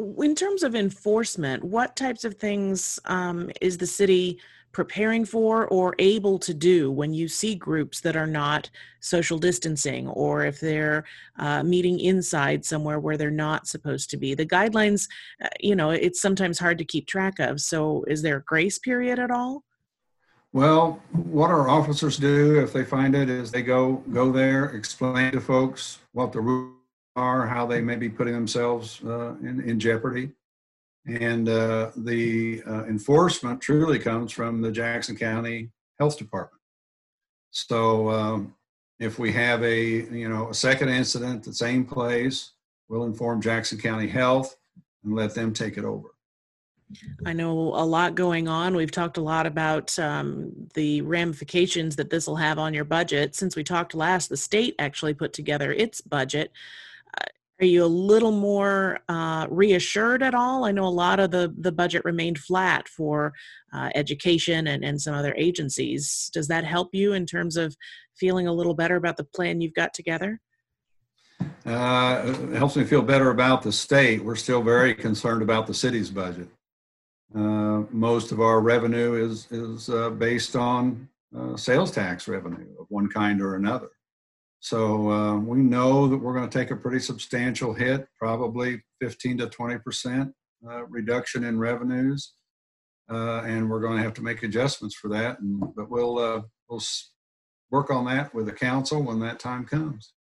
In terms of enforcement, what types of things is the city preparing for or able to do when you see groups that are not social distancing, or if they're meeting inside somewhere where they're not supposed to be? The guidelines, it's sometimes hard to keep track of. So is there a grace period at all? Well, what our officers do if they find it is they go there, explain to folks what the rules are, how they may be putting themselves in jeopardy. And the enforcement truly comes from the Jackson County Health Department. So if we have a second incident, the same place, we'll inform Jackson County Health and let them take it over. I know a lot going on. We've talked a lot about the ramifications that this will have on your budget. Since we talked last, the state actually put together its budget. Are you a little more reassured at all? I know a lot of the budget remained flat for education and some other agencies. Does that help you in terms of feeling a little better about the plan you've got together? It helps me feel better about the state. We're still very concerned about the city's budget. Most of our revenue is based on sales tax revenue of one kind or another. So we know that we're going to take a pretty substantial hit, probably 15 to 20% reduction in revenues, and we're going to have to make adjustments for that. But we'll work on that with the council when that time comes.